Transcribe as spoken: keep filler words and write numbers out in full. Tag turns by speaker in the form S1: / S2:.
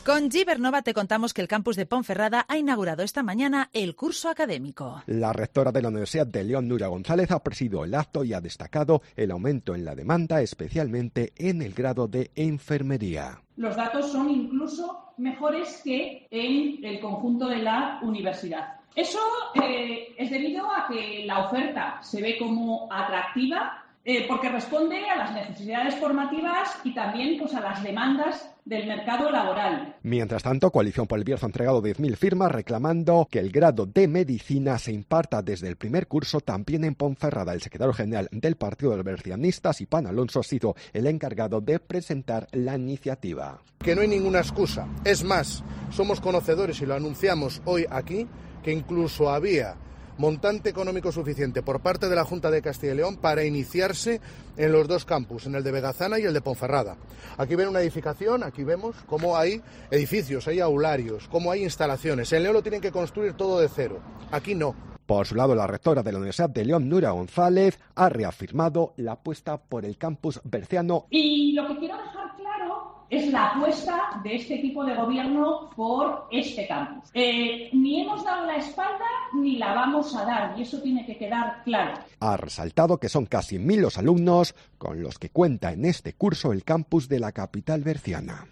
S1: Con Gibernova te contamos que el campus de Ponferrada ha inaugurado esta mañana el curso académico.
S2: La rectora de la Universidad de León, Nuria González, ha presidido el acto y ha destacado el aumento en la demanda, especialmente en el grado de enfermería.
S3: Los datos son incluso mejores que en el conjunto de la universidad. Eso eh, es debido a que la oferta se ve como atractiva, Eh, porque responde a las necesidades formativas y también pues, a las demandas del mercado laboral.
S2: Mientras tanto, Coalición por el Bierzo ha entregado diez mil firmas reclamando que el grado de medicina se imparta desde el primer curso también en Ponferrada. El secretario general del Partido de los Bercianistas, Iván Alonso, ha sido el encargado de presentar la iniciativa.
S4: Que no hay ninguna excusa. Es más, somos conocedores y lo anunciamos hoy aquí, que incluso había montante económico suficiente por parte de la Junta de Castilla y León para iniciarse en los dos campus, en el de Vegazana y el de Ponferrada. Aquí ven una edificación, aquí vemos cómo hay edificios, hay aularios, cómo hay instalaciones. En León lo tienen que construir todo de cero, aquí no.
S2: Por su lado, la rectora de la Universidad de León, Nuria González, ha reafirmado la apuesta por el campus berciano.
S3: Y lo que quiero dejar claro es la apuesta de este equipo de gobierno por este campus. Eh, ni hemos dado la espalda ni la vamos a dar, y eso tiene que quedar claro.
S2: Ha resaltado que son casi mil los alumnos con los que cuenta en este curso el campus de la capital berciana.